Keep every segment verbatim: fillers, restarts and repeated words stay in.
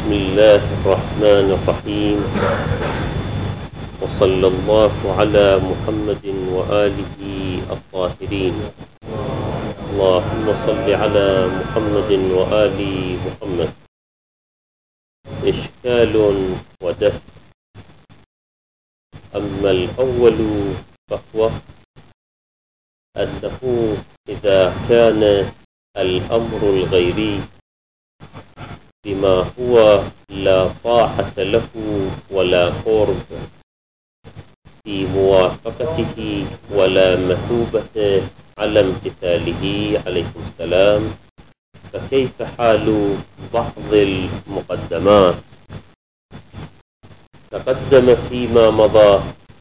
بسم الله الرحمن الرحيم، وصلى الله على محمد وآله الطاهرين. اللهم صل على محمد وآل محمد. إشكال ودفع. أما الأول فهو أنه إذا كان الأمر الغيري بما هو لا طاعة له ولا قرب في موافقته ولا مثوبة على امتثاله عليكم السلام، فكيف حال بعض المقدمات؟ تقدم فيما مضى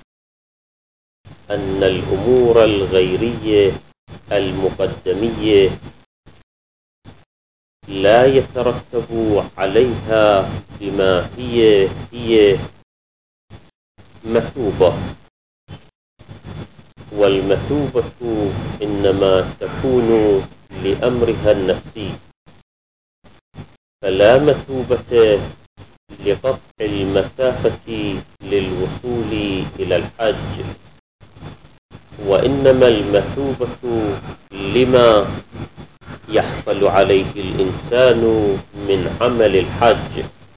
أن الأمور الغيرية المقدمية لا يترتب عليها بما هي هي مثوبة، والمثوبة إنما تكون لأمرها النفسي، فلا مثوبة لقطع المسافة للوصول إلى الحج، وإنما المثوبة لما يحصل عليه الإنسان من عمل الحج.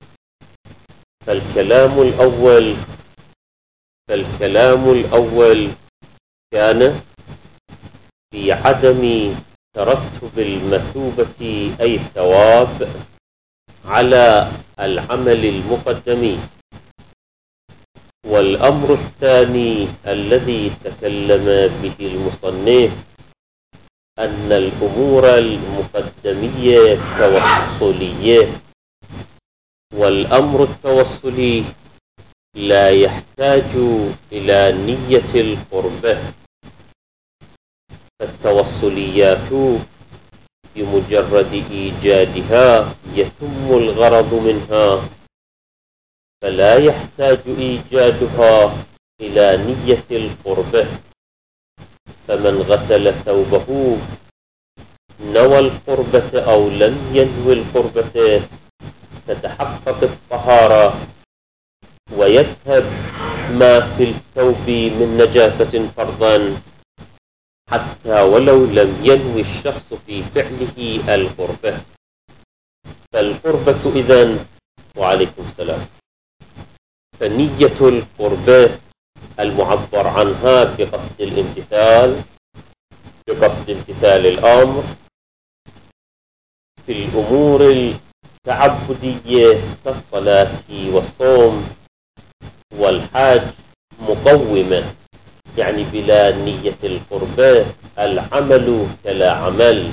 فالكلام الأول فالكلام الأول كان في عدم ترتب المثوبة أي الثواب على العمل المقدم. والأمر الثاني الذي تكلم به المصنف أن الأمور المقدمية توصلية، والأمر التوصلي لا يحتاج إلى نية القربة، فالتوصليات بمجرد إيجادها يتم الغرض منها، فلا يحتاج إيجادها إلى نية القربة. فمن غسل ثوبه نوى القربة أو لم ينوي القربة تتحقق الطهارة، ويذهب ما في الثوب من نجاسة فرضا حتى ولو لم ينوي الشخص في فعله القربة. فالقربة إذن وعليكم السلام فنية القربة المعبر عنها بقصد الامتثال بقصد امتثال الأمر في الأمور التعبدية كالصلاة والصوم والحج مقومة، يعني بلا نية القربة العمل كلا عمل.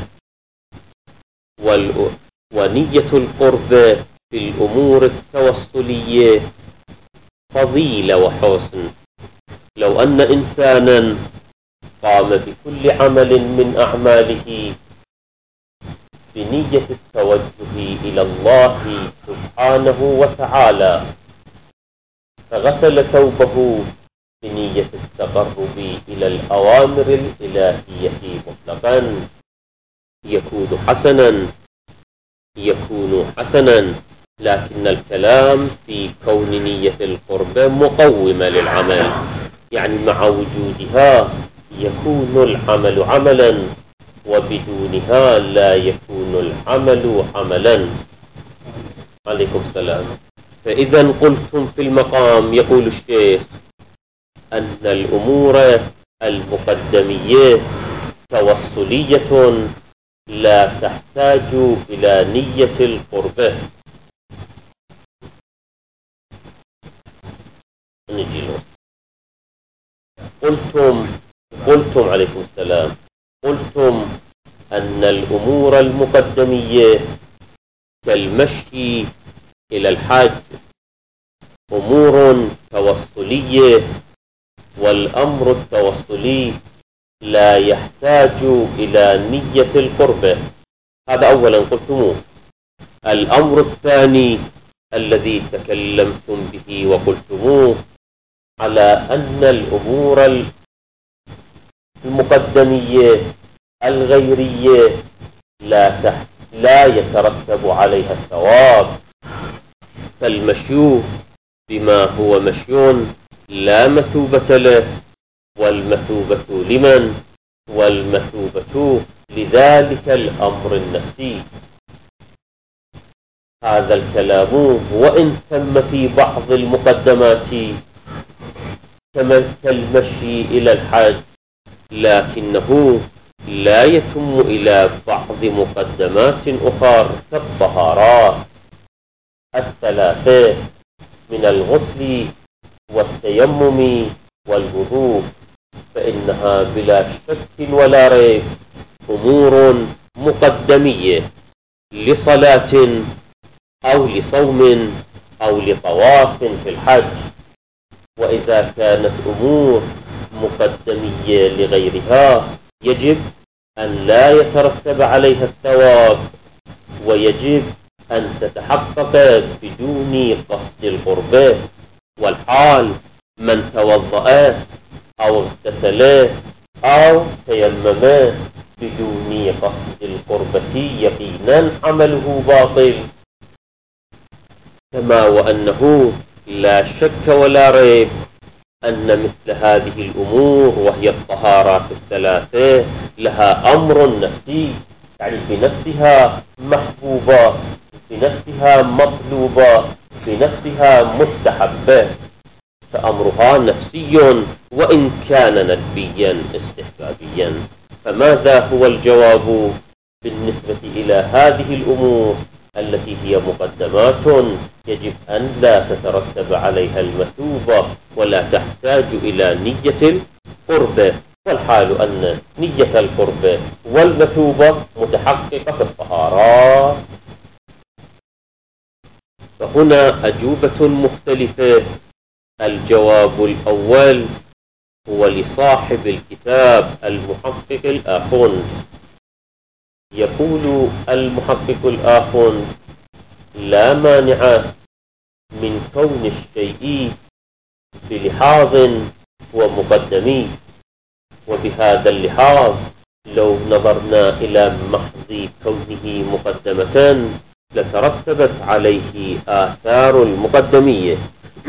ونية القربة في الأمور التوصلية فضيلة وحسن. لو أن إنسانا قام بكل عمل من أعماله بنية التوجه إلى الله سبحانه وتعالى، فغسل ثوبه بنية التقرب إلى الأوامر الإلهية مطلقا، يكون حسنا يكون حسنا لكن الكلام في كون نية القربة مقومة للعمل، يعني مع وجودها يكون العمل عملا، وبدونها لا يكون العمل عملا. عليكم السلام. فإذا قلتم في المقام، يقول الشيخ، أن الأمور المقدمية توصلية لا تحتاج إلى نية القربة. نجي له. قلتم قلتم عليكم السلام قلتم أن الأمور المقدمية كالمشي إلى الحج أمور توصلية، والأمر التوصلي لا يحتاج إلى نية القربة. هذا أولا قلتموه. الأمر الثاني الذي تكلمتم به وقلتموه على أن الأمور المقدمية الغيرية لا تحت لا يترتب عليها الثواب، فالمشي بما هو مشي لا مثوبة له، والمثوبة لمن؟ والمثوبة لذلك الأمر النفسي. هذا الكلام وإن تم في بعض المقدمات كالمشي إلى الحج، لكنه لا يتم إلى بعض مقدمات أخرى كالطهارات الثلاثة من الغسل والتيمم والوضوء، فإنها بلا شك ولا ريب أمور مقدمية لصلاة أو لصوم أو لطواف في الحج. وإذا كانت أمور مقدمية لغيرها يجب أن لا يترتب عليها الثواب، ويجب أن تتحقق بدون قصد القربة. والحال من توضأ أو اغتسل أو تيمم بدون قصد القربة يقينا عمله باطل، كما وأنه لا شك ولا ريب أن مثل هذه الأمور وهي الطهارات الثلاثة لها أمر نفسي، يعني بنفسها محبوبة، بنفسها مطلوبة، بنفسها مستحبة، فأمرها نفسي وإن كان ندبيا استحبابيا. فماذا هو الجواب بالنسبة إلى هذه الأمور التي هي مقدمات يجب أن لا تترتب عليها المثوبة ولا تحتاج إلى نية القربة؟ والحال أن نية القربة والمثوبة متحققة في الطهارات. فهنا أجوبة مختلفة. الجواب الأول هو لصاحب الكتاب المحقق الآخون. يقول المحقق الآخون: لا مانع من كون الشيء بلحاظ ومقدمي، وبهذا اللحاظ لو نظرنا إلى محض كونه مقدمة لترتبت عليه آثار المقدمية،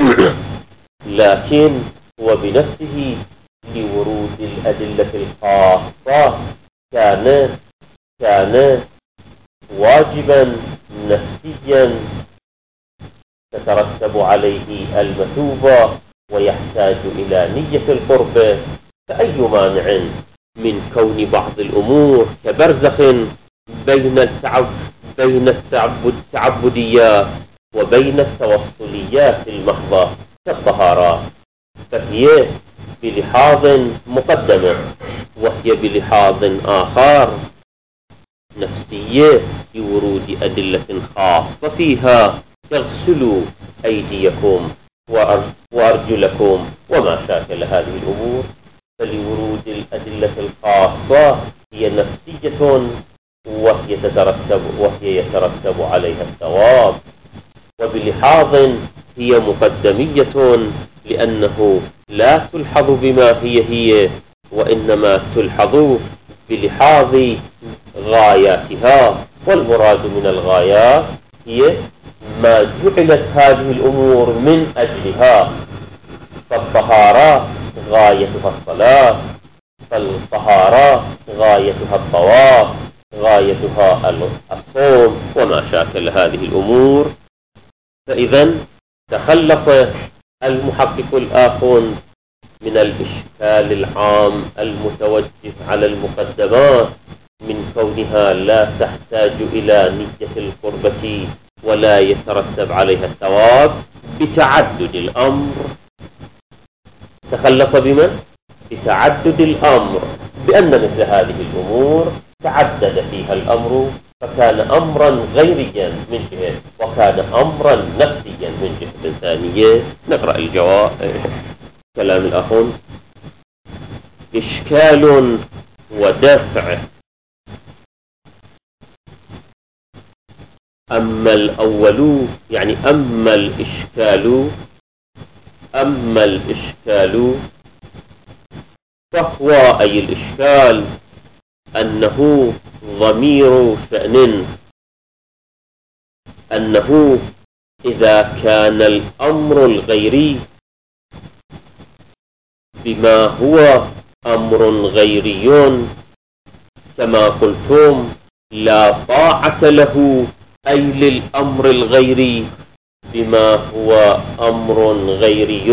لكن وبنفسه لورود الأدلة الخاصة كان كان واجبا نفسيا تترتب عليه المثوبة ويحتاج إلى نية القربة. فأي مانع من كون بعض الأمور كبرزخ بين التعب بين التعبد التعبديات وبين التوصليات المحضة كالطهارات، فهي بلحاظ مقدمة، وهي بلحاظ آخر نفسية بورود أدلة خاصة فيها تغسلوا أيديكم وأرجلكم وما شاكل هذه الأمور. فلورود الأدلة الخاصة هي نفسية وهي تترتب وهي يترتب عليها الثواب، وبلحاظ هي مقدمية لأنه لا تلحظ بما هي هي، وإنما تلحظ بلحاظ غاياتها. والمراد من الغايات هي ما جعلت هذه الأمور من أجلها. فالطهارة غايتها الصلاة، فالطهارة غايتها الطواف، غايتها الصوم وما شاكل هذه الأمور. فإذا تخلص المحقق الآخون من الإشكال العام المتوجه على المقدمات من كونها لا تحتاج إلى نية القربة ولا يترتب عليها الثواب بتعدد الأمر. تخلص بمن؟ بتعدد الأمر، بأن مثل هذه الأمور تعدد فيها الأمر، فكان أمرا غيريا من جهة وكان أمرا نفسيا من جهة ثانية. نقرأ الجواب كلام الأخون: إشكال ودفع. أما الأول يعني أما الإشكال أما الإشكال فهو أي الإشكال أنه ضمير شأن، أنه إذا كان الأمر الغيري بما هو أمر غيري كما قلتم لا طاعة له، أي للأمر الغيري بما هو أمر غيري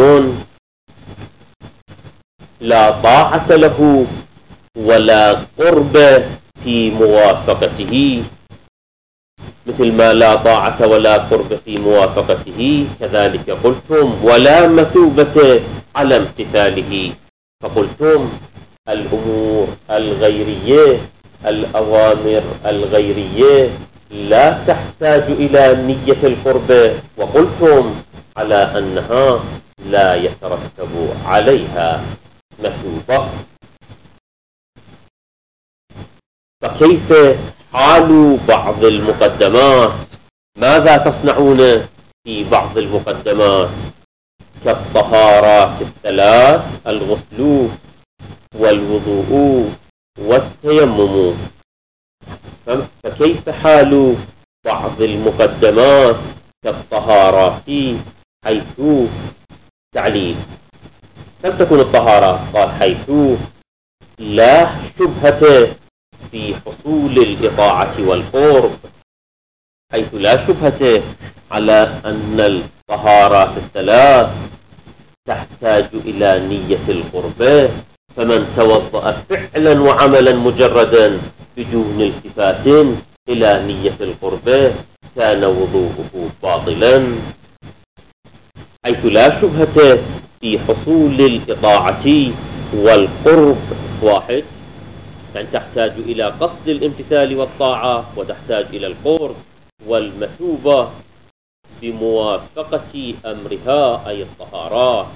لا طاعة له ولا قرب في موافقته، مثل ما لا طاعة ولا قرب في موافقته كذلك قلتم ولا مثوبة على امتثاله. فقلتم الأمور الغيرية الأوامر الغيرية لا تحتاج إلى نية القرب، وقلتم على أنها لا يترتب عليها مثوبة. فكيف حال بعض المقدمات؟ ماذا تصنعون في بعض المقدمات كالطهارات الثلاث، الغسل والوضوء والتيمم؟ فكيف حال بعض المقدمات كالطهارات حيث تعليل كم تكون الطهارة؟ قال حيث لا شبهة في حصول الإطاعة والقرب، حيث لا شبهة على أن الطهارات الثلاث تحتاج إلى نية القرب، فمن توضأ فعلا وعملا مجردا بدون التفات إلى نية القرب كان وضوءه باطلا. حيث لا شبهة في حصول الإطاعة والقرب واحد، يعني تحتاج إلى قصد الامتثال والطاعة وتحتاج إلى القرب والمثوبة بموافقة أمرها أي الطهارات،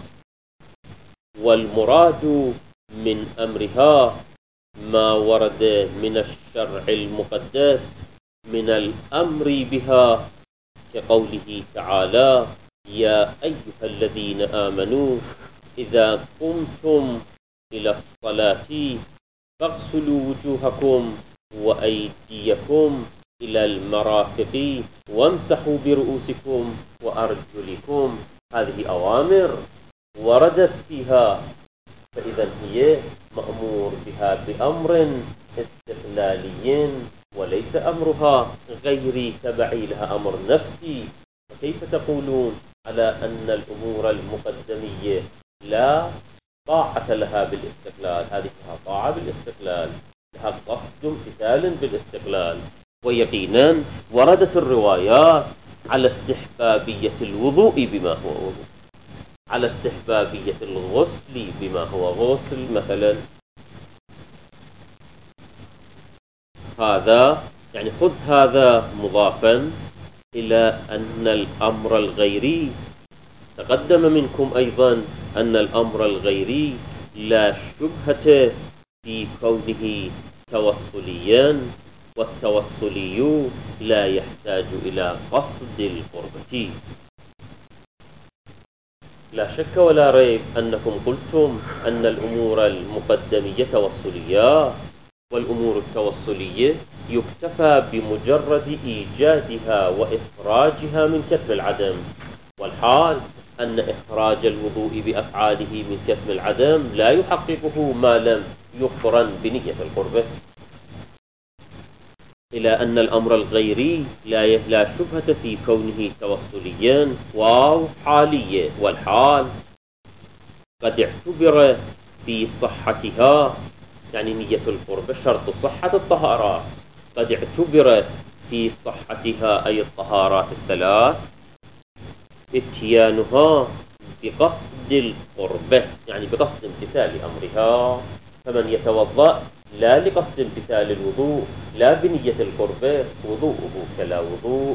والمراد من أمرها ما ورد من الشرع المقدس من الأمر بها كقوله تعالى يا أيها الذين آمنوا إذا قمتم إلى الصلاة فاغسلوا وجوهكم وأيديكم إلى المرافق وامسحوا برؤوسكم وأرجلكم. هذه أوامر وردت فيها، فإذا هي مأمور بها بأمر استقلالي وليس أمرها غيري تبعي لها أمر نفسي. فكيف تقولون على أن الأمور المقدمية لا طاعة لها بالاستقلال؟ هذه لها طاعة بالاستقلال، لها قصد امتثال بالاستقلال. ويقينا وردت الروايات على استحبابية الوضوء بما هو وضوء، على استحبابية الغسل بما هو غسل مثلا. هذا يعني خذ هذا مضافا إلى أن الأمر الغيري تقدم منكم أيضا أن الأمر الغيري لا شبهة في كونه توصليا، والتوصلي لا يحتاج إلى قصد القربة. لا شك ولا ريب أنكم قلتم أن الأمور المقدمية توصلية، والأمور التوصلية يكتفى بمجرد إيجادها وإخراجها من كتم العدم، والحال أن إخراج الوضوء بأفعاله من كتم العدم لا يحققه ما لم يقرن بنية القربة، إلى أن الأمر الغيري لا لا شبهة في كونه توصليا واو حالية، والحال قد اعتبر في صحتها يعني نية القربة شرط صحة الطهارات، قد اعتبر في صحتها أي الطهارات الثلاث اتيانها بقصد القربة، يعني بقصد امتثال أمرها. فمن يتوضأ لا لقصد امتثال الوضوء لا بنية القربة وضوءه كلا وضوء.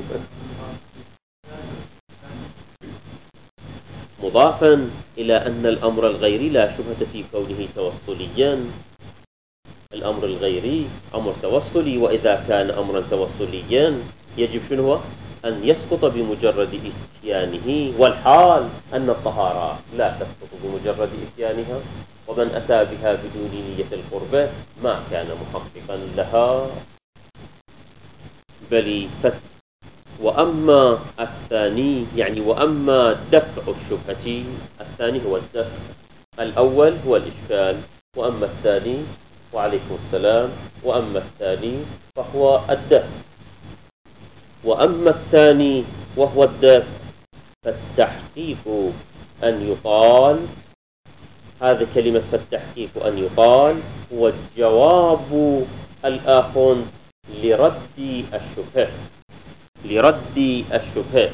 مضافا إلى أن الأمر الغيري لا شبهة في كونه توصليا، الأمر الغيري أمر توصلي، وإذا كان أمرا توصليا يجب شنو هو؟ أن يسقط بمجرد إتيانه، والحال أن الطهارة لا تسقط بمجرد إتيانها، ومن أتى بها بدون نية القربة ما كان محققا لها بل وأما الثاني يعني وأما دفع الشبهة، الثاني هو الدفع، الأول هو الإشكال، وأما الثاني وعليكم السلام وأما الثاني فهو الدفع. وأما الثاني وهو الدفع فالتحقيق أن يقال، هذه كلمة فالتحقيق أن يقال هو الجواب الآخر لرد الشبهة، لرد الشبهة،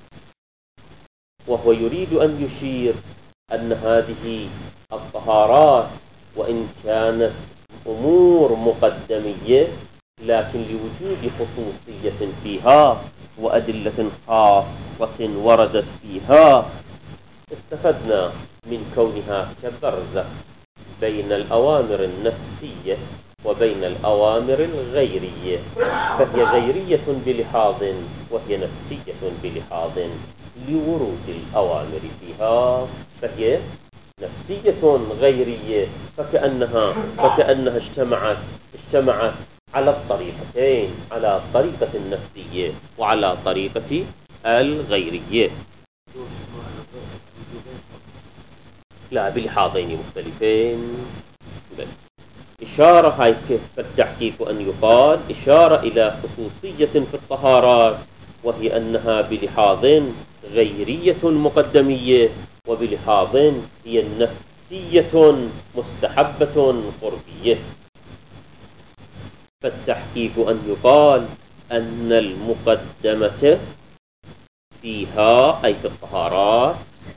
وهو يريد أن يشير أن هذه الطهارات وإن كانت أمور مقدمية لكن لوجود خصوصية فيها وأدلة خاصة وردت فيها استفدنا من كونها كبرزة بين الأوامر النفسية وبين الأوامر الغيرية، فهي غيرية بلحاظ وهي نفسية بلحاظ لورود الأوامر فيها، فهي نفسية غيرية فكأنها فكأنها اجتمعت اجتمعت على الطريقتين، على الطريقة النفسية وعلى طريقة الغيرية، لا بلحاظين مختلفين. إشارة هاي كيف التحقيق أن يقال إشارة إلى خصوصية في الطهارات وهي أنها بلحاظ غيرية مقدمية وبلحاظ هي نفسية مستحبة قربية. فالتحقيق أن يقال أن المقدمة فيها أي في الطهارات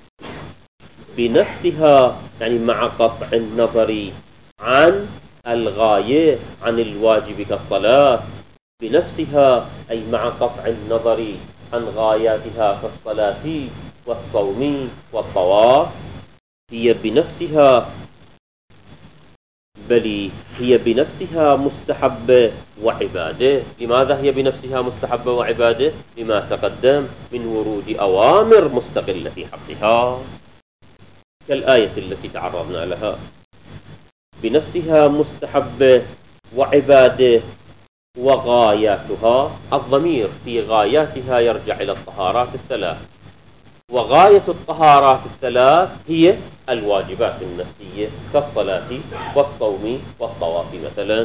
بنفسها يعني مع قطع النظر عن الغاية عن الواجب كالصلاة بنفسها أي مع قطع النظر عن غاياتها كالصلاة والصوم والطواف هي بنفسها بل هي بنفسها مستحبة وعبادة. لماذا هي بنفسها مستحبة وعبادة؟ لما تقدم من ورود أوامر مستقلة في حقها كالآية التي تعرضنا لها، بنفسها مستحبة وعبادة وغاياتها، الضمير في غاياتها يرجع إلى الطهارات الثلاث، وغاية الطهارات الثلاث هي الواجبات النفسية كالصلاة والصوم والطواف مثلا.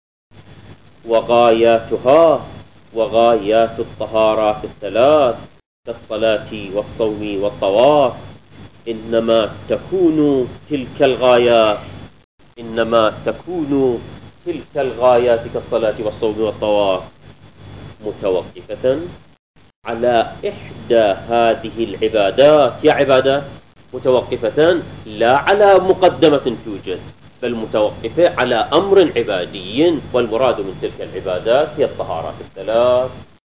وغاياتها وغايات الطهارات الثلاث كالصلاة والصوم والطواف إنما تكون تلك الغايات إنما تكون تلك الغايات كالصلاة والصوم والطواف متوقفة على إحدى هذه العبادات، يا عبادات متوقفة لا على مقدمة توجد بل متوقفة على أمر عبادي، والمراد من تلك العبادات هي الطهارات الثلاث.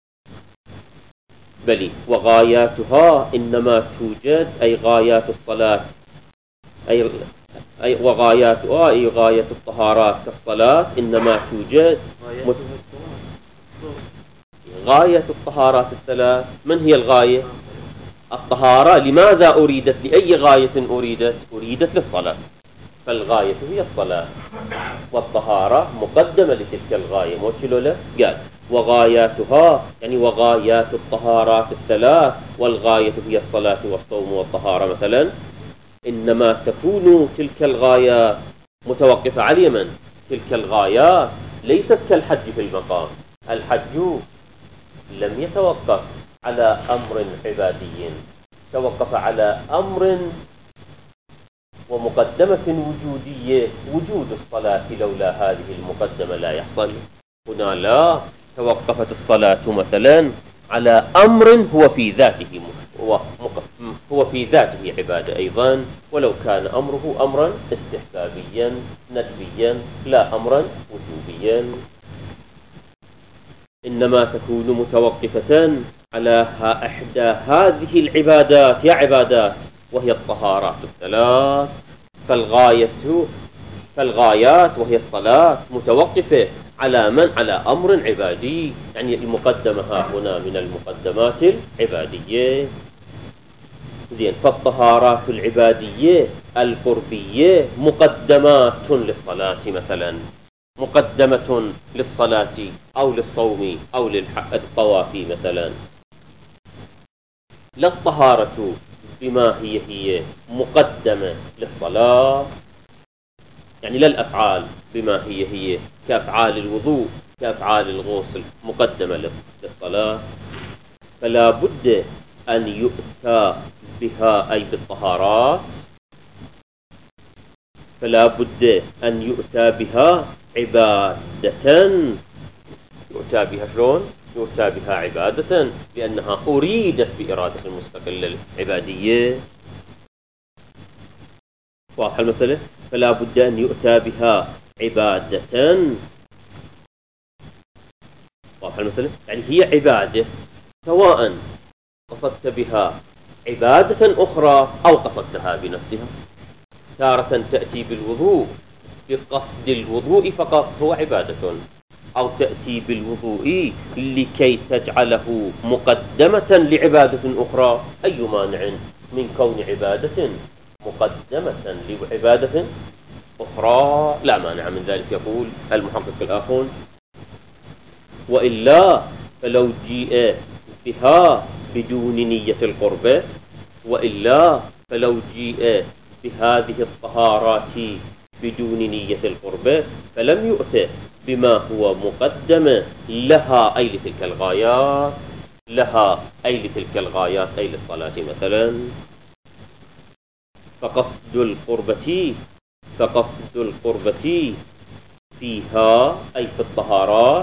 بل وغاياتها إنما توجد أي غايات الصلاة أي أي وغاياتها أي غاية الطهارات كالصلاة إنما توجد مت... غاية الطهارات الثلاث. من هي الغاية؟ الطهارة لماذا أريدت؟ لأي غاية أريدت؟ أريدت للصلاة، فالغاية هي الصلاة والطهارة مقدمة لتلك الغاية. موشلو له قال وغاياتها يعني وغايات الطهارات الثلاث والغاية هي الصلاة والصوم والطهارة مثلا إنما تكون تلك الغايات متوقفة على من؟ تلك الغايات ليست كالحج في المقام، الحج لم يتوقف على أمر عبادي، توقف على أمر ومقدمة وجودية، وجود الصلاة لولا هذه المقدمة لا يحصل. هنا لا، توقفت الصلاة مثلا على أمر هو في ذاته هو, هو في ذاته عبادة أيضا، ولو كان أمره أمرا استحبابيا ندبيا لا أمرا وجوبيا، إنما تكون متوقفة على إحدى هذه العبادات يا عبادات وهي الطهارات الثلاث. فالغاية فالغايات وهي الصلاة متوقفة على من؟ على أمر عبادي، يعني المقدمة ها هنا من المقدمات العبادية. زين، فالطهارات العبادية القربية مقدمات للصلاة مثلا، مقدمة للصلاة أو للصوم أو للطواف مثلا. لا الطهارة بما هي هي مقدمة للصلاة، يعني لا الأفعال بما هي هي كأفعال الوضوء كأفعال الغسل مقدمة للصلاة، فلا بد أن يؤتى بها أي بالطهارات، فلا بد أن يؤتى بها عبادة. يؤتى بها شلون؟ يؤتى بها عبادة لأنها أريدت بإرادة المستقلة العبادية. واضح المسألة؟ فلا بد أن يؤتى بها عبادة. واضح المسألة؟ يعني هي عبادة سواء قصدت بها عبادة أخرى أو قصدتها بنفسها. تارة تأتي بالوضوء بقصد الوضوء فقط هو عبادة، أو تأتي بالوضوء لكي تجعله مقدمة لعبادة أخرى. أي مانع من كون عبادة مقدمة لعبادة أخرى؟ لا مانع من ذلك. يقول المحقق الآخون: وإلا فلو جيء بها بدون نية القربة، وإلا فلو جيء بهذه الطهارات بدون نية القربة فلم يؤت بما هو مقدم لها أي لتلك الغايات، لها أي لتلك الغايات أي للصلاة مثلا. فقصد القربة فقصد القربة فيها أي في الطهارات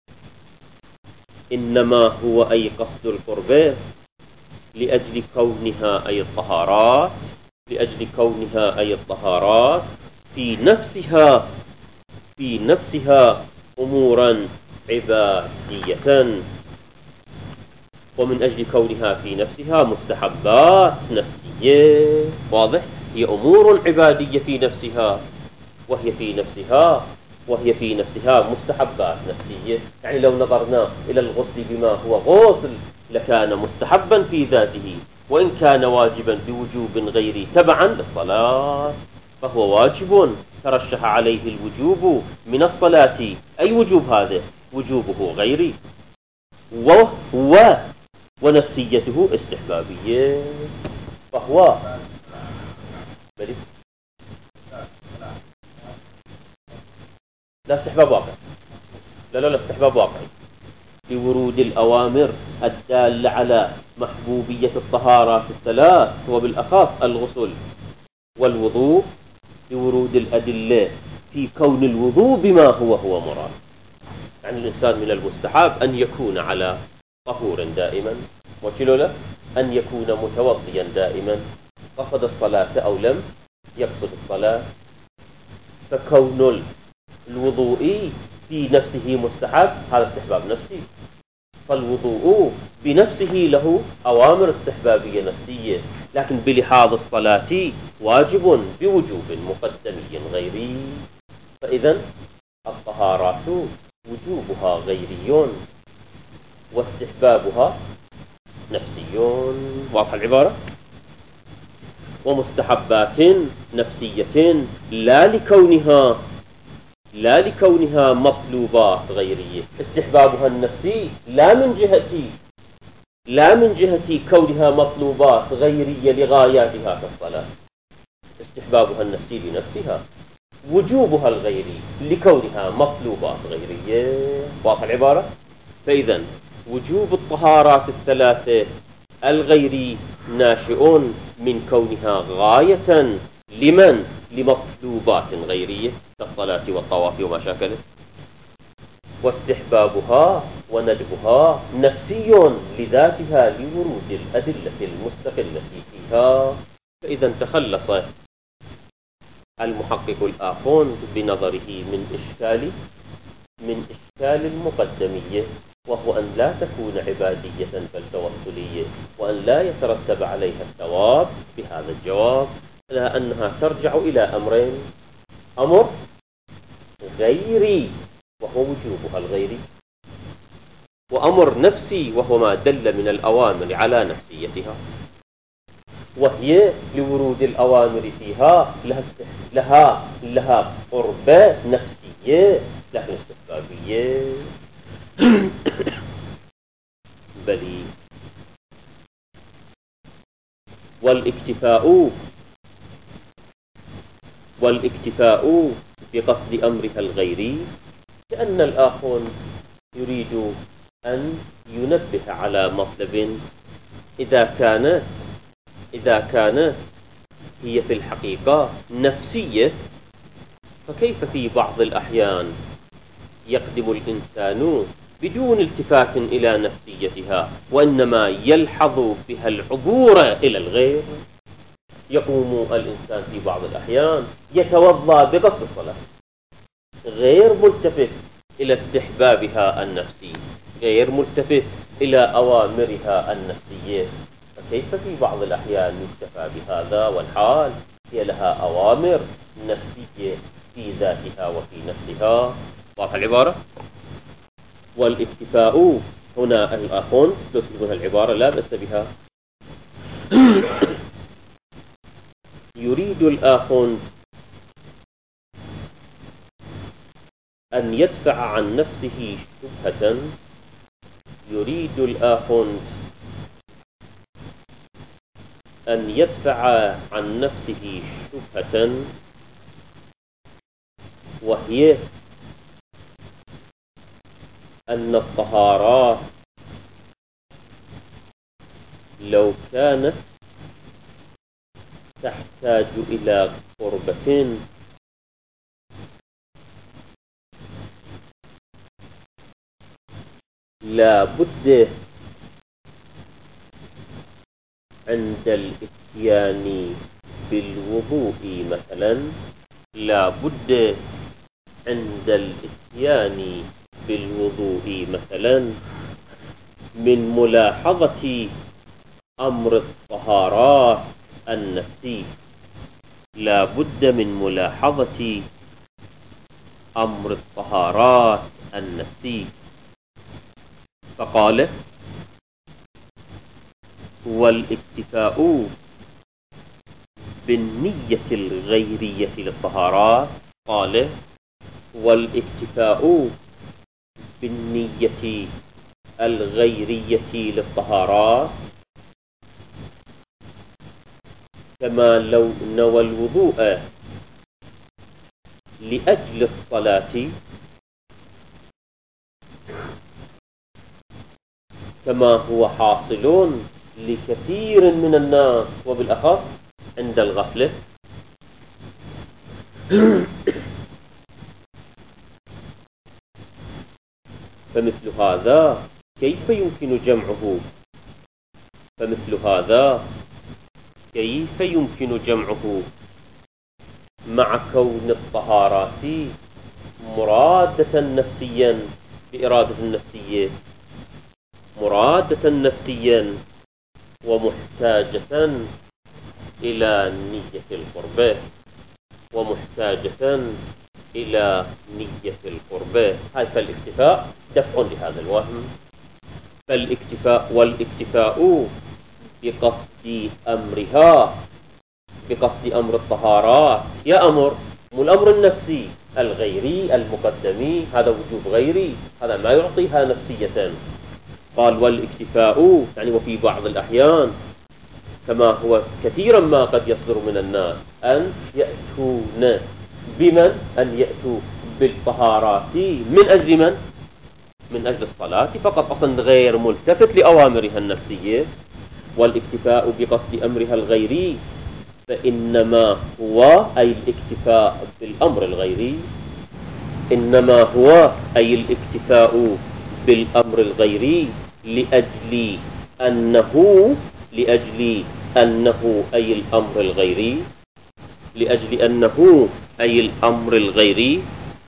إنما هو أي قصد القربة لأجل كونها أي الطهارات لأجل كونها أي الطهارات في نفسها في نفسها أمورا عبادية، ومن أجل كونها في نفسها مستحبات نفسية. واضح؟ هي أمور عبادية في نفسها، وهي في نفسها وهي في نفسها مستحبات نفسية. يعني لو نظرنا إلى الغسل بما هو غسل لكان مستحبا في ذاته، وإن كان واجبا بوجوب غيري تبعا للصلاة فهو واجب ترشح عليه الوجوب من الصلاة. أي وجوب هذا؟ وجوبه غيري، و و ونفسيته استحبابية، فهو بلي لا استحباب واقع. لا لا لا استحباب واقعي لورود الأوامر الدالة على محبوبية الطهارات الثلاث، وبالأخص الغسل والوضوء، لورود الأدلة في كون الوضوء بما هو هو مراد. يعني الإنسان من المستحب أن يكون على طهور دائما، وكيلو له أن يكون متوضيا دائما، قصد الصلاة أو لم يقصد الصلاة. فكون الوضوء في نفسه مستحب هذا استحباب نفسي، فالوضوء بنفسه له أوامر استحبابية نفسية، لكن بلحاظ الصلاة واجب بوجوب مقدمي غيري. فإذا الطهارات وجوبها غيري واستحبابها نفسي. واضح العبارة؟ ومستحبات نفسية لا لكونها لا لكونها مطلوبات غيرية. استحبابها النفسي لا من جهة لا من جهة كونها مطلوبات غيرية لغاياتها كالصلاة، استحبابها النفسي لنفسها، وجوبها الغيري لكونها مطلوبات غيرية. واضح العبارة؟ فإذا وجوب الطهارات الثلاثة الغيري ناشئ من كونها غاية لمن؟ لمطلوبات غيرية كالصلاة والطواف وما شاكله. واستحبابها وندبها نفسي لذاتها لورود الأدلة المستقلة فيها. فإذا تخلص المحقق الآخون بنظره من إشكال من إشكال المقدمية، وهو أن لا تكون عبادية بل توصلية، وأن لا يترتب عليها الثواب بهذا الجواب، إلى أنها ترجع إلى أمرين: أمر غيري وهو وجوبها الغيري، وأمر نفسي وهو ما دل من الأوامر على نفسيتها، وهي لورود الأوامر فيها لها لها لها قرب نفسي نفسية لكن استحبابية. بلي. والاكتفاء والاكتفاء بقصد أمرها الغيري، لأن الآخر يريد أن ينبه على مطلب إذا كانت إذا كانت هي في الحقيقة نفسية، فكيف في بعض الأحيان يقدم الإنسان بدون التفات إلى نفسيتها وإنما يلحظ بها العبور إلى الغير؟ يقوم الإنسان في بعض الأحيان يتوضأ بقصد الصلاة غير ملتفت إلى استحبابها النفسي، غير ملتفت إلى أوامرها النفسية، فكيف في بعض الأحيان يكتفى بهذا والحال هي لها أوامر نفسية في ذاتها وفي نفسها؟ واضح العبارة؟ والاكتفاء هنا الأخون تكتبون العبارة لا بأس بها. يريد الآخون أن يدفع عن نفسه شبهة يريد الآخون أن يدفع عن نفسه شبهة وهي أن الطهارات لو كانت تحتاج إلى قربة لا بد عند الإتيان بالوضوء مثلا لا بد عند الإتيان بالوضوء مثلا من ملاحظة أمر الطهارات النفسي لا بد من ملاحظة أمر الطهارات النفسي. فقال والاكتفاء بالنية الغيرية للطهارات قال والاكتفاء بالنية الغيرية للطهارات كما لو نوى الوضوء لأجل الصلاة كما هو حاصل لكثير من الناس وبالأخص عند الغفلة. فمثل هذا كيف يمكن جمعه فمثل هذا كيف يمكن جمعه مع كون الطهارات مرادة نفسيا بإرادة النفسية مرادة نفسيا ومحتاجة إلى نية القربة ومحتاجة إلى نية القربة. هاي فالاكتفاء دفع لهذا الوهم. فالاكتفاء والاكتفاء بقصد أمرها بقصد أمر الطهارات يا أمر مو الأمر النفسي الغيري المقدمي، هذا وجوب غيري، هذا ما يعطيها نفسية. قال والاكتفاء يعني وفي بعض الأحيان كما هو كثيرا ما قد يصدر من الناس أن يأتون بمن أن يأتوا بالطهارات من أجل من؟ من أجل الصلاة فقط، أصلا غير ملتفت لأوامرها النفسية. والاكتفاء بقصد أمرها الغيري فإنما هو أي الاكتفاء بالأمر الغيري إنما هو أي الاكتفاء بالأمر الغيري لأجل أنه لأجل أنه أي الأمر الغيري لأجل أنه أي الأمر الغيري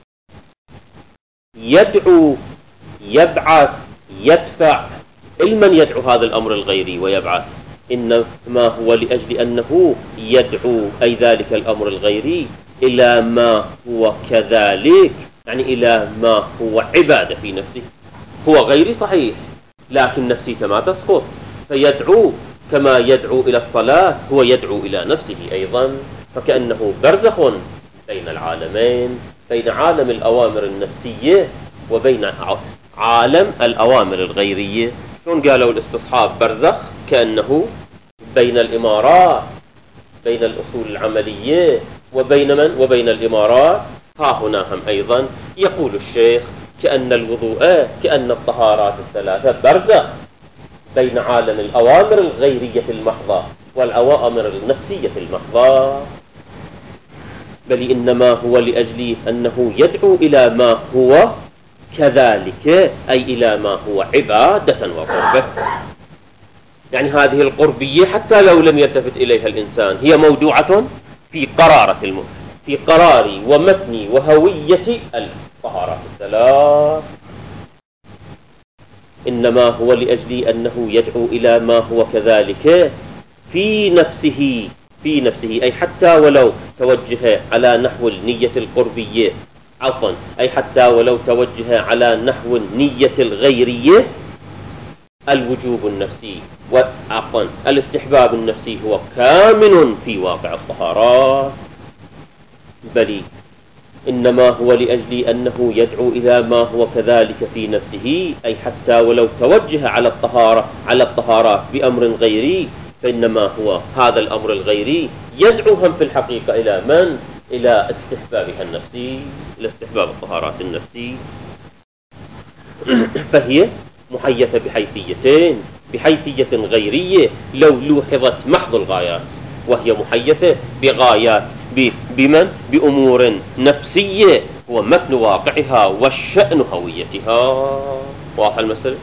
يدعو يبعث يدفع. لمن يدعو هذا الأمر الغيري ويبعث؟ إنما هو لأجل أنه يدعو أي ذلك الأمر الغيري إلى ما هو كذلك يعني إلى ما هو عبادة في نفسه. هو غيري صحيح لكن نفسيته ما تسقط، فيدعو كما يدعو إلى الصلاة هو يدعو إلى نفسه أيضا، فكأنه برزخ بين العالمين بين عالم الأوامر النفسية وبين عالم الأوامر الغيرية. شلون قالوا الاستصحاب برزخ؟ كأنه بين الإمارات، بين الأصول العملية وبين من؟ وبين الإمارات. ها هنا هم أيضا يقول الشيخ كأن الوضوء، كأن الطهارات الثلاثة برزخ بين عالم الأوامر الغيرية المحضة والأوامر النفسية المحضة، بل إنما هو لأجل أنه يدعو إلى ما هو كذلك، أي إلى ما هو عبادة وقربة. يعني هذه القربية حتى لو لم يلتفت إليها الإنسان هي موضوعة في قرارة الم... في قرار ومتن وهوية الطهارات الثلاث، إنما هو لأجل أنه يدعو إلى ما هو كذلك في نفسه، في نفسه أي حتى ولو توجه على نحو النية القربية، عفوا أي حتى ولو توجه على نحو النية الغيرية، الوجوب النفسي وعفوا الاستحباب النفسي هو كامن في واقع الطهارات، بل إنما هو لأجل أنه يدعو إلى ما هو كذلك في نفسه، أي حتى ولو توجه على الطهارة على الطهارات بأمر غيري، فإنما هو هذا الأمر الغيري يدعوهم في الحقيقة إلى من؟ إلى استحبابها النفسي، إلى استحباب الطهارات النفسي. فهي محيثة بحيثيتين، بحيثية غيرية لو لوحظت محض الغايات، وهي محيثة بغايات بمن؟ بأمور نفسية هو متن واقعها والشأن هويتها. واضح المسألة؟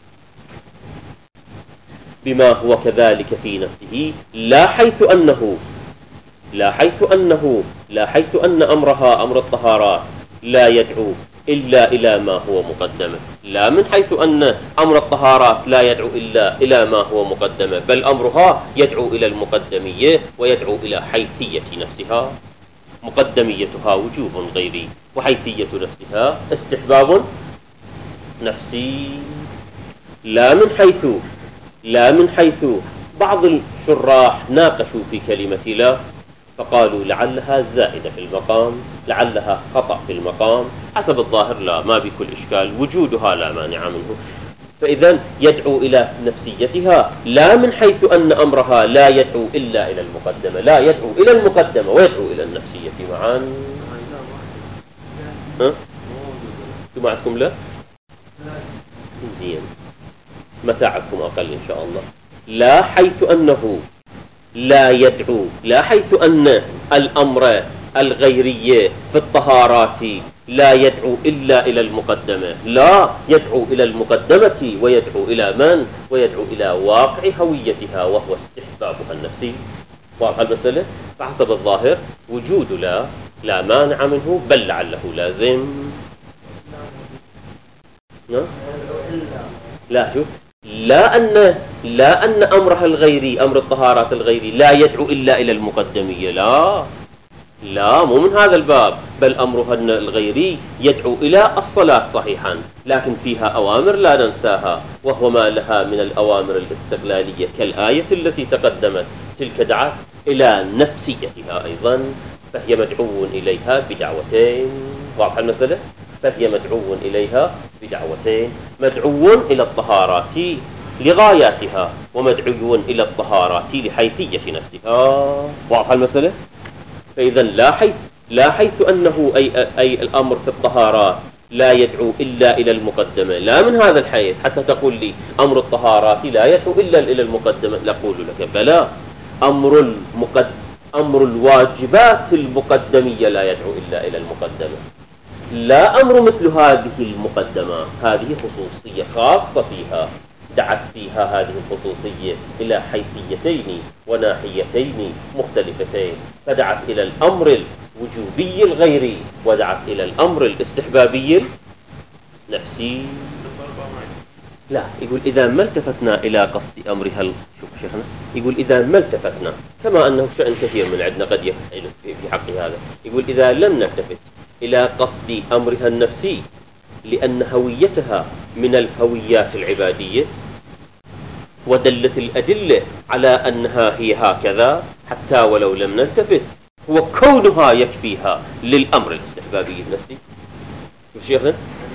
بما هو كذلك في نفسه، لا حيث أنه لا حيث أنه لا حيث أن أمرها أمر الطهارات لا يدعو إلا إلى ما هو مقدمه، لا من حيث أن أمر الطهارات لا يدعو إلا إلى ما هو مقدمه، بل أمرها يدعو إلى المقدمية ويدعو إلى حيثية نفسها. مقدميتها وجوب غيري، وحيثية نفسها استحباب نفسي. لا من حيث لا من حيث بعض الشراح ناقشوا في كلمة لا، فقالوا لعلها زائدة في المقام، لعلها خطأ في المقام. حسب الظاهر لا، ما بكل إشكال، وجودها لا مانع منه. فإذا يدعو إلى نفسيتها لا من حيث أن أمرها لا يدعو إلا إلى المقدمة، لا يدعو إلى المقدمة ويدعو إلى النفسية معا. ها؟ انتم عندكم لا؟ زين، متاعكم أقل إن شاء الله. لا حيث أنه لا يدعو، لا حيث أن الأمر الغيرية في الطهارات لا يدعو إلا إلى المقدمة، لا يدعو إلى المقدمة ويدعو إلى من؟ ويدعو إلى واقع هويتها وهو استحبابها النفسي. واضح المسألة؟ فحسب الظاهر وجود لا لا مانع منه، بل لعله لازم. لا شوف، لا أن لا أن أمرها الغيري، أمر الطهارات الغيري لا يدعو إلا إلى المقدمية، لا لا مو من هذا الباب، بل أمرها الغيري يدعو إلى الصلاة صحيحا، لكن فيها أوامر لا ننساها، وهو ما لها من الأوامر الاستقلالية كالآية التي تقدمت، تلك دعت إلى نفسيتها أيضا، فهي مدعو إليها بدعوتين. واضح المسألة؟ فهي مدعو إليها بدعوتين، مدعو إلى الطهارات لغاياتها، ومدعو إلى الطهارات لحيثية نفسها. واضح المسألة؟ فإذا لا حيث لا حيث أنه أي أي الأمر في الطهارات لا يدعو إلا إلى المقدمة، لا من هذا الحيث حتى تقول لي أمر الطهارات لا يدعو إلا إلى المقدمة، نقول لك بلى، أمر المقد أمر الواجبات المقدمية لا يدعو إلا إلى المقدمة، لا أمر مثل هذه المقدمات، هذه خصوصية خاصة فيها، دعت فيها هذه الخصوصية إلى حيثيتين وناحيتين مختلفتين، فدعت إلى الأمر الوجوبي الغيري ودعت إلى الأمر الاستحبابي النفسي. لا، يقول إذا ما التفتنا إلى قصد أمرها، شوف شيخنا، يقول إذا ما التفتنا، كما أنه شأن كثير من عندنا قد يفعل في حق هذا، يقول إذا لم نلتفت إلى قصد أمرها النفسي لأن هويتها من الهويات العبادية، ودلت الأدلة على أنها هي هكذا حتى ولو لم نلتفت هو كونها يكفيها للأمر الاستحبابي النفسي. شو شيخنا؟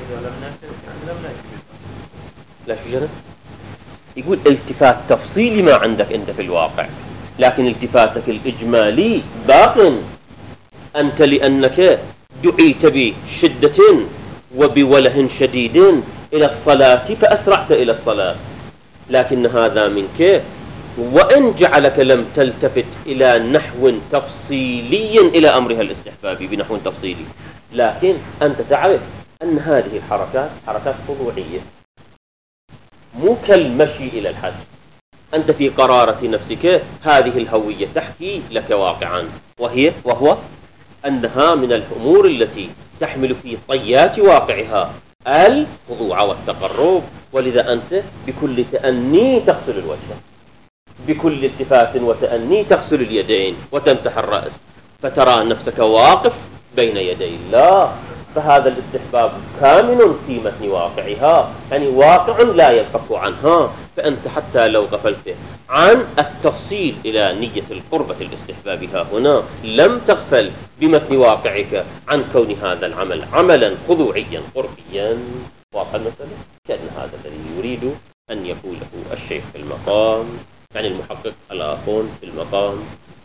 لا شو شيخنا؟ يقول التفات تفصيلي ما عندك أنت في الواقع، لكن التفاتك الإجمالي باق. أنت لأنك دعيت بشدة وبوله شديد إلى الصلاة فأسرعت إلى الصلاة، لكن هذا منك وإن جعلك لم تلتفت إلى نحو تفصيلي إلى أمرها الاستحبابي بنحو تفصيلي، لكن أنت تعرف أن هذه الحركات حركات خضوعية مو كالمشي إلى الحج. أنت في قرارة نفسك هذه الهوية تحكي لك واقعا، وهي وهو أنها من الأمور التي تحمل في طيات واقعها الخضوع والتقرب، ولذا أنت بكل تأني تغسل الوجه، بكل التفات وتأني تغسل اليدين وتمسح الرأس، فترى نفسك واقف بين يدي الله. فهذا الاستحباب كامن في متن واقعها، يعني واقع لا ينفك عنها. فأنت حتى لو غفلت عن التفصيل إلى نية القربة الاستحبابها هنا، لم تغفل بمتن واقعك عن كون هذا العمل عملا خضوعيا قربيا. واضح المسألة؟ كأن هذا الذي يريد أن يقوله الشيخ في المقام، يعني المحقق الآخون في المقام.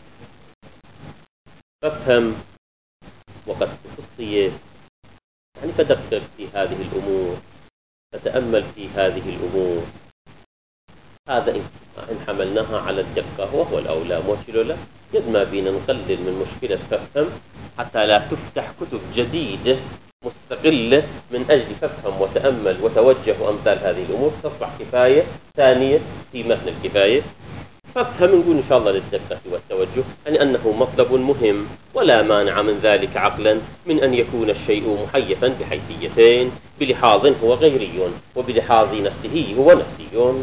فافهم وقد تخصي، يعني فدقق في هذه الأمور، فتأمل في هذه الأمور. هذا إن حملناها على الدقة وهو الأولى، موشلو لا يد ما بينا نقلل من مشكلة فافهم حتى لا تفتح كتب جديدة مستقلة من أجل فافهم وتأمل وتوجه وأمثال هذه الأمور، تصبح كفاية ثانية في متن الكفاية. فافهم نقول إن شاء الله للدقة والتوجه، يعني أنه مطلب مهم ولا مانع من ذلك عقلا من أن يكون الشيء محيفا بحيثيتين، بلحاظ هو غيري وبلحاظ نفسه هو نفسي.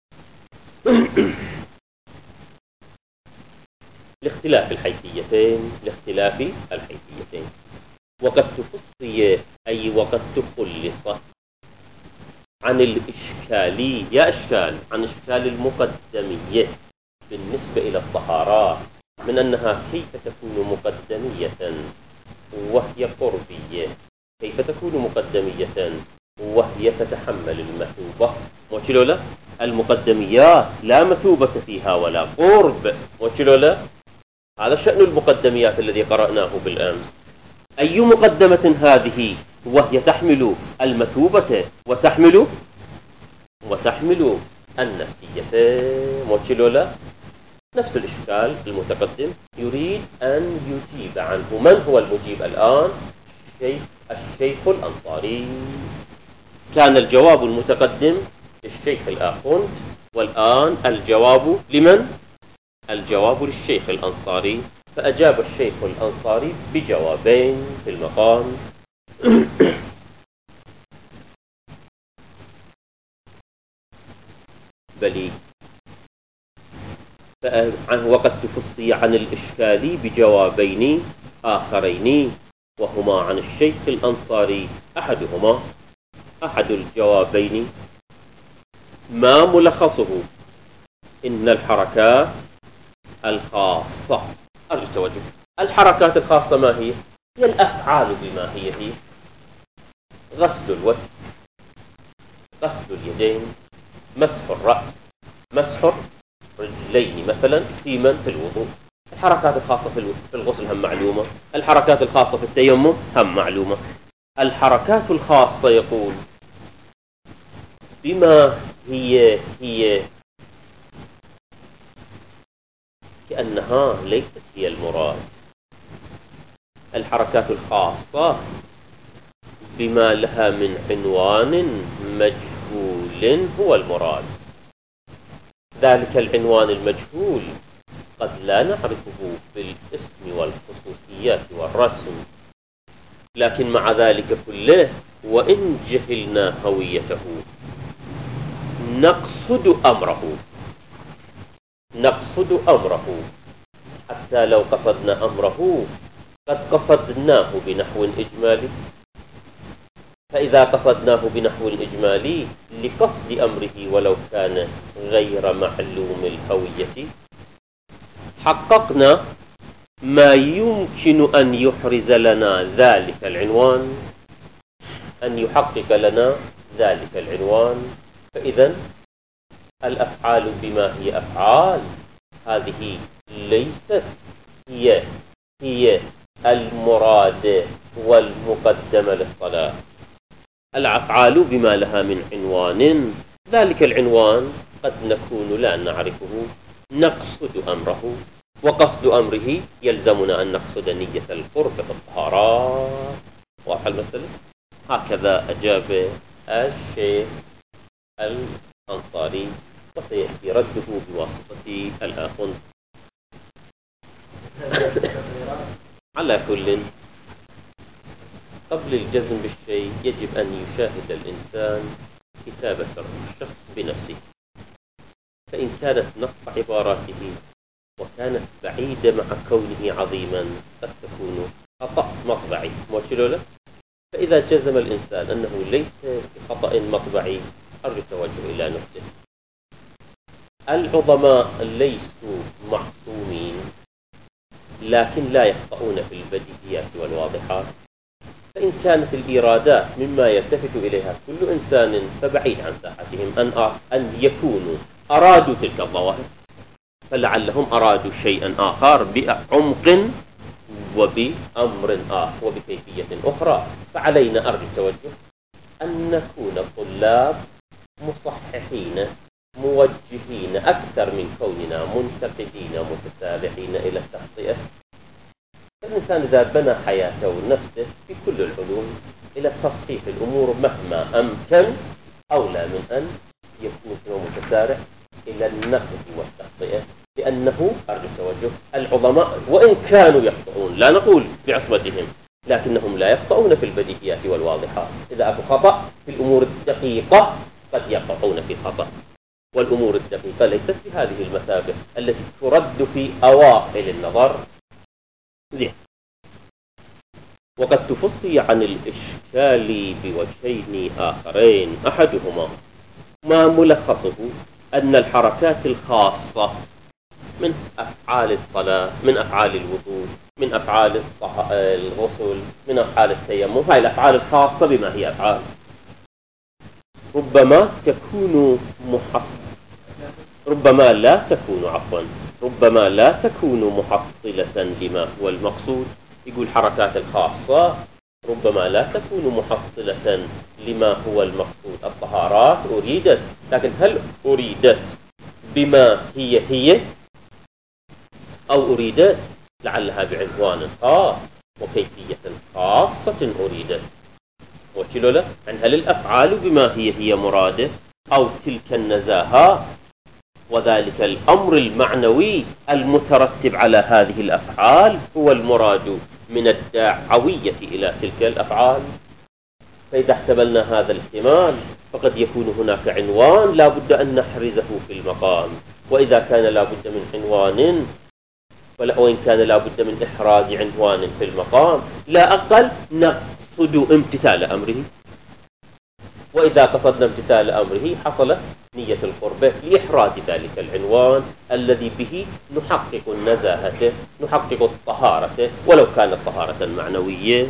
لاختلاف الحيثيتين لاختلاف الحيثيتين وقد تفصي أي وقد تخلص عن الإشكالي يا إشكال عن إشكال المقدمية بالنسبة إلى الطهارات، من أنها كيف تكون مقدمية وهي قربية، كيف تكون مقدمية وهي تتحمل المثوبة. موشلو لا المقدميات لا مثوبة فيها ولا قرب، موشلو لا هذا شأن المقدميات الذي قرأناه بالأمس. أي مقدمة هذه وهي تحمل المثوبة وتحمل وتحمل النفسية. موشلو لا نفس الإشكال المتقدم يريد أن يجيب عنه. من هو المجيب الآن؟ الشيخ الشيخ الأنصاري. كان الجواب المتقدم للشيخ الآخوند، والآن الجواب لمن؟ الجواب للشيخ الأنصاري. فأجاب الشيخ الأنصاري بجوابين في المقام. بلي وقد تفصي عن الإشكال بجوابين آخرين، وهما عن الشيخ الأنصاري. أحدهما أحد الجوابين ما ملخصه إن الحركات الخاصة، أرجو التوجه، الحركات الخاصة ما هي؟ هي الأفعال بما هي هي غسل الوجه، غسل اليدين، مسح الرأس، مسح الرجلين مثلا في من في الوضوء. الحركات الخاصة في الغسل هم معلومة، الحركات الخاصة في التيمم هم معلومة. الحركات الخاصة يقول بما هي هي كأنها ليست هي المراد. الحركات الخاصة بما لها من عنوان مجهول هو المراد. ذلك العنوان المجهول قد لا نعرفه بالاسم والخصوصيات والرسم، لكن مع ذلك كله وإن جهلنا هويته نقصد أمره نقصد أمره حتى لو قصدنا أمره قد قصدناه بنحو إجمالي. فإذا قصدناه بنحو إجمالي لقصد أمره ولو كان غير معلوم الهوية، حققنا ما يمكن أن يحرز لنا ذلك العنوان، أن يحقق لنا ذلك العنوان. فإذا الأفعال بما هي أفعال هذه ليست هي هي المراد والمقدمة للصلاة. الأفعال بما لها من عنوان، ذلك العنوان قد نكون لا نعرفه، نقصد أمره، وقصد أمره يلزمنا أن نقصد نية القرب في الطهارات. واضح المسألة؟ هكذا أجاب الشيخ الأنصاري، وسيأتي رده بواسطة الآخر. على كل، قبل الجزم بالشيء يجب أن يشاهد الإنسان كتابة الشخص بنفسه، فإن كانت نص عباراته وكانت بعيدة مع كونه عظيما قد تكون خطأ مطبعي موشلولة. فإذا جزم الإنسان أنه ليس بخطأ مطبعي أرجو التوجه إلى نفسه. العظماء ليسوا معصومين، لكن لا يخطئون في البديهيات والواضحات. فإن كانت الإيرادات مما يلتفت إليها كل إنسان فبعيد عن ساحتهم أن أن يكونوا أرادوا تلك الظواهر، فلعلهم أرادوا شيئا آخر بعمق وبأمر آخر وبكيفية أخرى. فعلينا أرجو التوجه أن نكون طلاب مصححين موجهين أكثر من كوننا منتقدين متسابحين إلى التخطئة. الإنسان إذا بنى حياته ونفسه في كل العلوم إلى تصحيح الأمور مهما أمكن، أولى من أن يكون متسارع إلى النقد والتخطئة، لأنه أرجو التوجه العظماء وإن كانوا يخطئون، لا نقول بعصمتهم، لكنهم لا يخطئون في البديهيات والواضحات. إذا أكو خطأ في الأمور الدقيقة قد يقعون في خطأ، والأمور الدقيقة ليست في هذه المثابة التي ترد في أوائل النظر. زين. وقد تفصي عن الإشكال بوجهين آخرين، أحدهما ما ملخصه أن الحركات الخاصة من أفعال الصلاة، من أفعال الوضوء، من أفعال الغسل، من أفعال التيمم، هاي الأفعال الخاصة بما هي أفعال ربما تكون محصلة، ربما لا تكون عفوا ربما لا تكون محصلة لما هو المقصود. يقول الحركات الخاصة ربما لا تكون محصلة لما هو المقصود. الطهارات أريدت، لكن هل أريدت بما هي هي أو أريدت لعلها بعنوان خاص وكيفية خاصة أريدت؟ وكيلو له يعني هل الأفعال بما هي هي مرادة أو تلك النزاهة، وذلك الأمر المعنوي المترتب على هذه الأفعال هو المراد من الدعوية إلى تلك الأفعال. فإذا احتملنا هذا الاحتمال فقد يكون هناك عنوان لا بد أن نحرزه في المقام، وإذا كان لا بد من عنوان وإن كان لا بد من إحراز عنوان في المقام، لا أقل نقصد امتثال أمره، وإذا قصدنا امتثال أمره حصلت نية القربة لإحراز ذلك العنوان الذي به نحقق النزاهة، نحقق الطهارة، ولو كانت طهارة معنوية.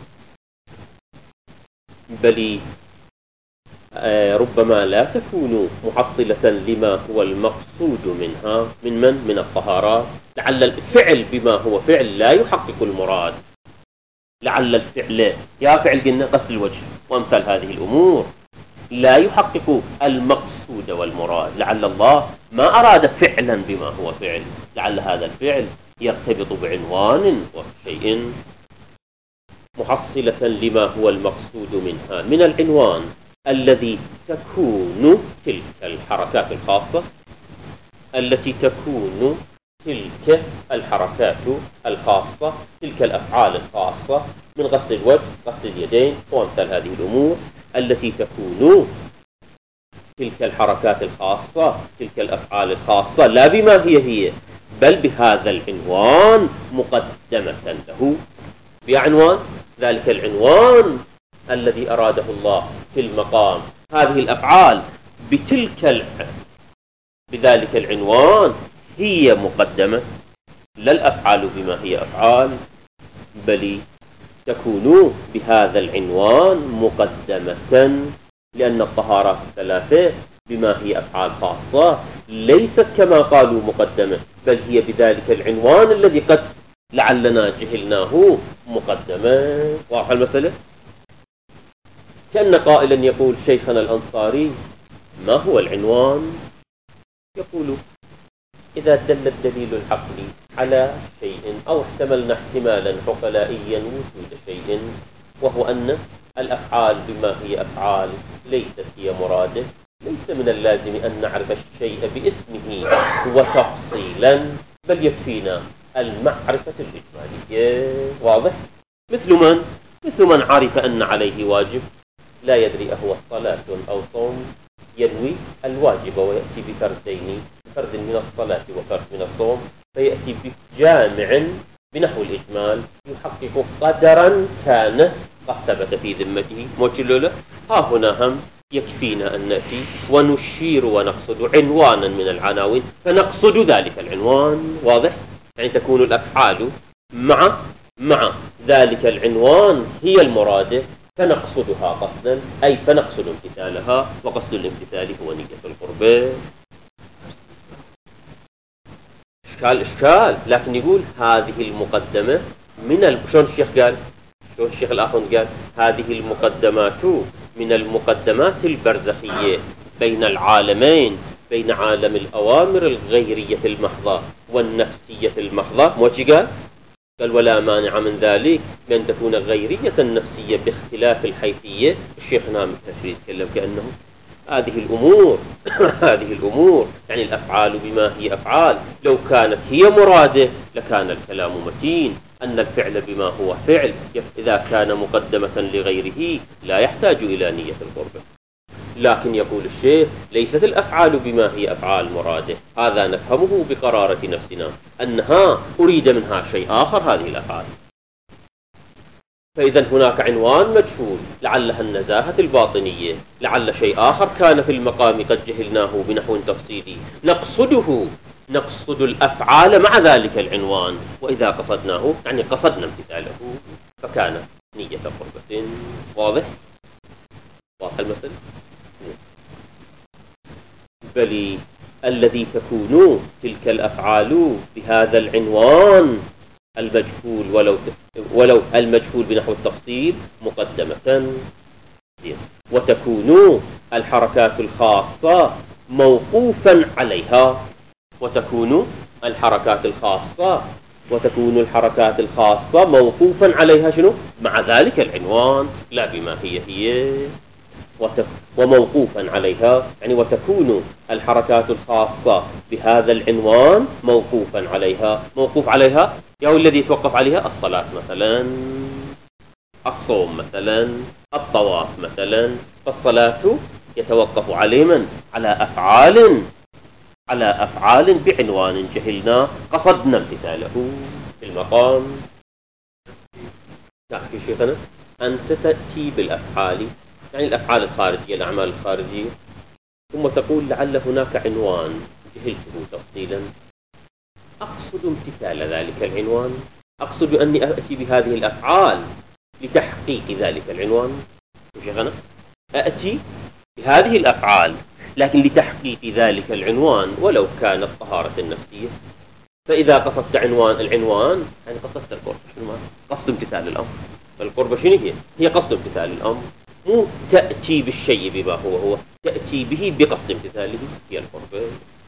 بل آه ربما لا تكون محصلة لما هو المقصود منها من من من الطهارات. لعل الفعل بما هو فعل لا يحقق المراد، لعل الفعل يا فعل قلنا قصد الوجه وامثال هذه الأمور لا يحقق المقصود والمراد. لعل الله ما أراد فعلا بما هو فعل، لعل هذا الفعل يرتبط بعنوان وشيء محصلة لما هو المقصود منها من العنوان الذي تكون تلك الحركات الخاصة، التي تكون تلك الحركات الخاصة، تلك الأفعال الخاصة من غسل الوجه، غسل اليدين وامثال هذه الأمور، التي تكون تلك الحركات الخاصة، تلك الأفعال الخاصة لا بما هي هي بل بهذا العنوان مقدمة له، بعنوان ذلك العنوان الذي أراده الله في المقام. هذه الأفعال بتلك بذلك العنوان هي مقدمة لا الأفعال بما هي أفعال، بل تكون بهذا العنوان مقدمة، لأن الطهارات الثلاثة بما هي أفعال خاصة ليست كما قالوا مقدمة، بل هي بذلك العنوان الذي قد لعلنا جهلناه مقدمة. واضح المسألة؟ كأن قائلا يقول شيخنا الأنصاري: ما هو العنوان؟ يقول: إذا دل الدليل العقلي على شيء، أو احتملنا احتمالا عقلائيا وجود شيء، وهو أن الأفعال بما هي أفعال ليست هي مراده، ليس من اللازم أن نعرف الشيء باسمه وتفصيلا، بل يكفينا المعرفة الإجمالية. واضح؟ مثل من؟ مثل من عرف أن عليه واجب لا يدري أهو الصلاة أو صوم، ينوي الواجب ويأتي بفردين، فرد من الصلاة وفرد من الصوم، فيأتي بجامع بنحو الإجمال يحقق قدرا كان قد ثبت في ذمته. موجلولة ها هنا هم يكفينا أن نأتي ونشير ونقصد عنوانا من العناوين فنقصد ذلك العنوان. واضح؟ يعني تكون الأفعال مع مع ذلك العنوان هي المرادة، فنقصدها قصدا، أي فنقصد امتثالها، وقصد الامتثال هو نية القربة. إشكال إشكال لكن يقول هذه المقدمة من ال... شلون الشيخ قال؟ شلون الشيخ الآخوند قال؟ هذه المقدمات من المقدمات البرزخية بين العالمين، بين عالم الأوامر الغيرية المحضة والنفسية المحضة. موجي قال؟ قال: ولا مانع من ذلك بأن تكون غيرية النفسية باختلاف الحيثية. الشيخ نام التشريد يتكلم كأنه هذه الأمور هذه الأمور يعني الأفعال بما هي أفعال لو كانت هي مرادة لكان الكلام متين، أن الفعل بما هو فعل إذا كان مقدمة لغيره لا يحتاج إلى نية القربة. لكن يقول الشيخ: ليست الأفعال بما هي أفعال مرادة، هذا نفهمه بقرارة نفسنا أنها أريد منها شيء آخر هذه الأفعال. فإذا هناك عنوان مجهول، لعلها النزاهة الباطنية، لعل شيء آخر كان في المقام قد جهلناه بنحو تفصيلي، نقصده نقصد الأفعال مع ذلك العنوان، وإذا قصدناه يعني قصدنا امتثاله فكان نية قربة. واضح؟ واضح المثل؟ بل الذي تكون تلك الأفعال بهذا العنوان المجهول، ولو ولو المجهول بنحو التفصيل مقدمة، وتكون الحركات الخاصة موقوفا عليها، وتكون الحركات الخاصة وتكون الحركات الخاصة موقوفا عليها شنو؟ مع ذلك العنوان، لا بما هي هي، وموقوفا عليها يعني وتكون الحركات الخاصة بهذا العنوان موقوفا عليها. موقوف عليها يعني الذي يتوقف عليها الصلاة مثلا، الصوم مثلا، الطواف مثلا. فالصلاة يتوقف عليه من؟ على أفعال على أفعال بعنوان جهلنا قصدنا امتثاله في المقام. تعرف شيخنا أنت تأتي بالأفعال يعني الأفعال الخارجية، الأعمال الخارجية، ثم تقول لعل هناك عنوان جهلته تفصيلا، أقصد امتثال ذلك العنوان، أقصد أني أأتي بهذه الأفعال لتحقيق ذلك العنوان. شيخنا أأتي بهذه الأفعال لكن لتحقيق ذلك العنوان ولو كانت طهارة النفسية. فإذا قصدت عنوان العنوان يعني قصدت القرب، قصد امتثال الأمر. فالقربة شنو هي؟ هي قصد امتثال الأمر، مو تأتي بالشيء بما هو هو، تأتي به بقصد امتثاله، هي القربة.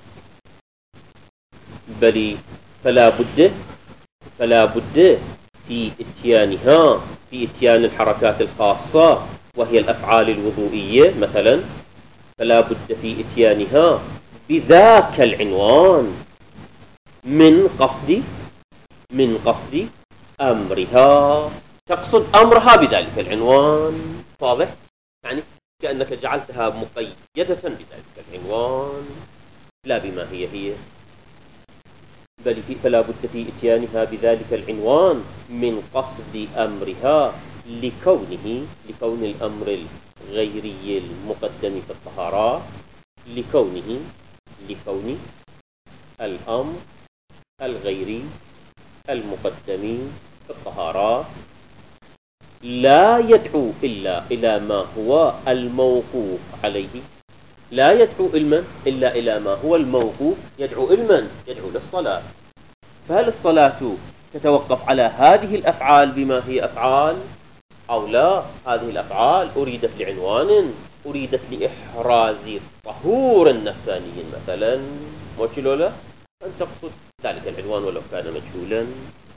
بل فلا بد فلا بد في اتيانها في اتيان الحركات الخاصة وهي الأفعال الوضوئية مثلا، فلا بد في اتيانها بذاك العنوان من قصد من قصد أمرها، تقصد أمرها بذلك العنوان. واضح؟ يعني كأنك جعلتها مقيدة بذلك العنوان لا بما هي هي، بل فلا بد في اتيانها بذلك العنوان من قصد أمرها لكونه لكون الأمر الغيري المقدم في الطهارات، لكونه لكون الأمر الغيري المقدم في الطهارات لا يدعو إلا إلى ما هو الموقوف عليه، لا يدعو علما إلا إلى ما هو الموقوف، يدعو علما يدعو للصلاة. فهل الصلاة تتوقف على هذه الأفعال بما هي أفعال أو لا؟ هذه الأفعال أريدت لعنوان، أريدت لإحراز طهور نفساني مثلا، موشلو لا أن تقصد ذلك العنوان ولو كان مجهولا.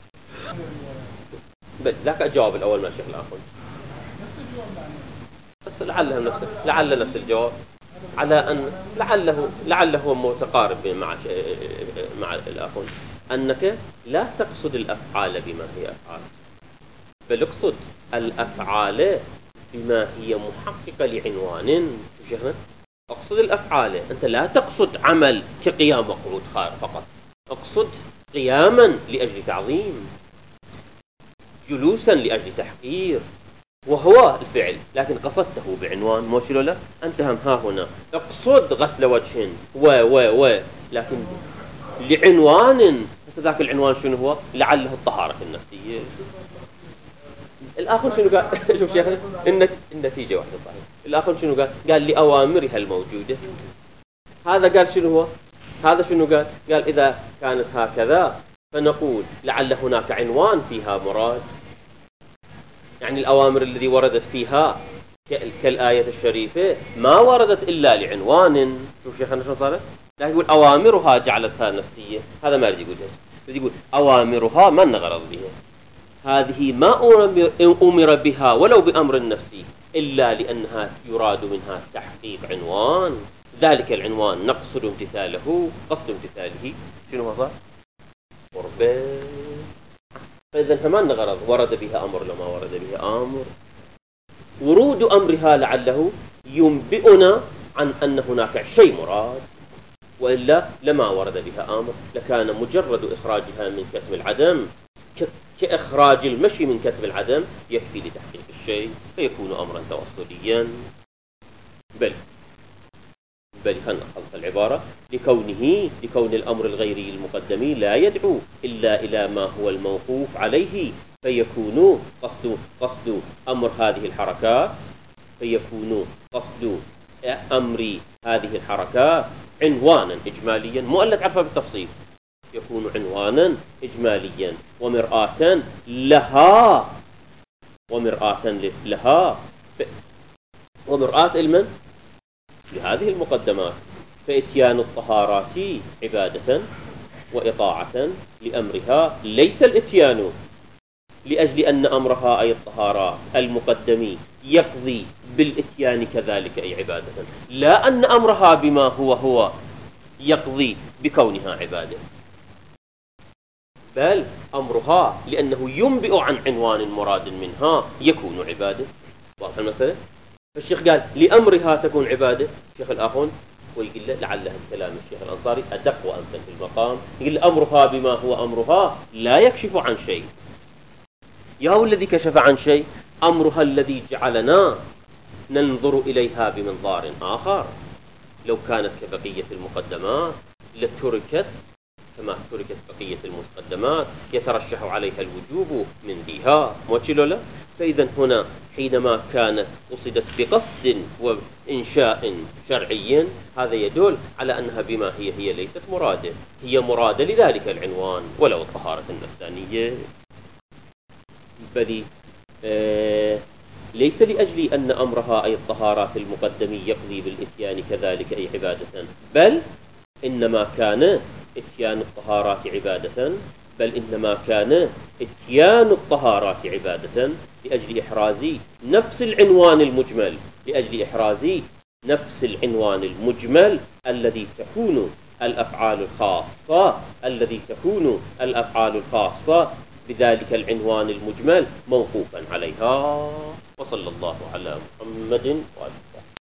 بل ذاك الجواب الأول ما شيخ الآخر، بس لعله نفس لعل نفس الجواب، على أن لعله لعله متقارب مع مع الآخر، أنك لا تقصد الأفعال بما هي أفعال، بل اقصد الأفعال بما هي محققة لعنوان. شيخنا اقصد الأفعال، أنت لا تقصد عمل كقيام وقعود فقط، اقصد قياما لأجل تعظيم، جلوسا لأجل تحقير، وهو الفعل لكن قصدته بعنوان. موشلو لا أنت هم ها هنا اقصد غسل وجه و و و لكن لعنوان، ذاك العنوان شنو هو؟ لعله الطهارة النفسية. الآخر شنو قال؟ شوف شيخنا إن النتيجة واحدة صحيح. الآخر شنو قال؟ قال لأوامرها الموجودة. هذا قال شنو هو؟ هذا شنو قال؟ قال إذا كانت هكذا فنقول لعل هناك عنوان فيها مراد، يعني الأوامر الذي وردت فيها كالآية الشريفة ما وردت إلا لعنوان. شوف شيخنا شنو صارت؟ لا يقول أوامرها جعلتها نفسية، هذا ما يريد يقول، يريد يقول أوامرها ما نغرض بها، هذه ما أمر بها ولو بأمر نفسي إلا لأنها يراد منها تحقيق عنوان، ذلك العنوان نقصد امتثاله، قصد امتثاله شنو هذا؟ قربة. فإذا فما غرض ورد بها أمر لما ورد بها أمر، ورود أمرها لعله ينبئنا عن أن هناك شيء مراد، وإلا لما ورد بها أمر، لكان مجرد إخراجها من كتم العدم كإخراج المشي من كتم العدم يكفي لتحقيق الشيء فيكون أمرا توصليا. بل بل خلق العبارة لكونه لكون الأمر الغيري المقدم لا يدعو إلا إلى ما هو الموقوف عليه، فيكون قصد قصد أمر هذه الحركات فيكون قصد أمر هذه الحركات عنوانا إجماليا، مو ألا تعرفها بالتفصيل، يكون عنوانا إجماليا ومرآة لها ومرآة لها ومرآة المن لهذه المقدمات، فإتيان الطهارات عبادة وإطاعة لأمرها، ليس الإتيان لأجل أن أمرها أي الطهارات المقدم يقضي بالإتيان كذلك أي عبادة، لا أن أمرها بما هو هو يقضي بكونها عبادة، بل أمرها لأنه ينبئ عن عنوان مراد منها يكون عبادة. واضح المسألة؟ فالشيخ قال لأمرها تكون عبادة، الشيخ الآخون ويقول له لعله كلام الشيخ الأنصاري أدق وأمثل في المقام، يقول أمرها بما هو أمرها لا يكشف عن شيء، يا هو الذي كشف عن شيء؟ أمرها الذي جعلنا ننظر إليها بمنظار آخر، لو كانت كبقية المقدمات لتركت كما تركت بقية المقدمات يترشح عليها الوجوب من ديها موشلو لا. فإذا هنا حينما كانت قصدت بقصد وإنشاء شرعي هذا يدل على أنها بما هي هي ليست مرادة، هي مرادة لذلك العنوان ولو الطهارة النفسانية، بل آه ليس لأجل أن أمرها أي الطهارات المقدمي يقضي بالإتيان كذلك أي عبادة، بل إنما كان إتيان الطهارات عبادة بل إنما كان إتيان الطهارات عبادة لأجل إحراز نفس العنوان المجمل، لأجل إحراز نفس العنوان المجمل الذي تكون الأفعال الخاصة الذي تكون الأفعال الخاصة بذلك العنوان المجمل موقوفا عليها. وصلى الله على محمد وعلى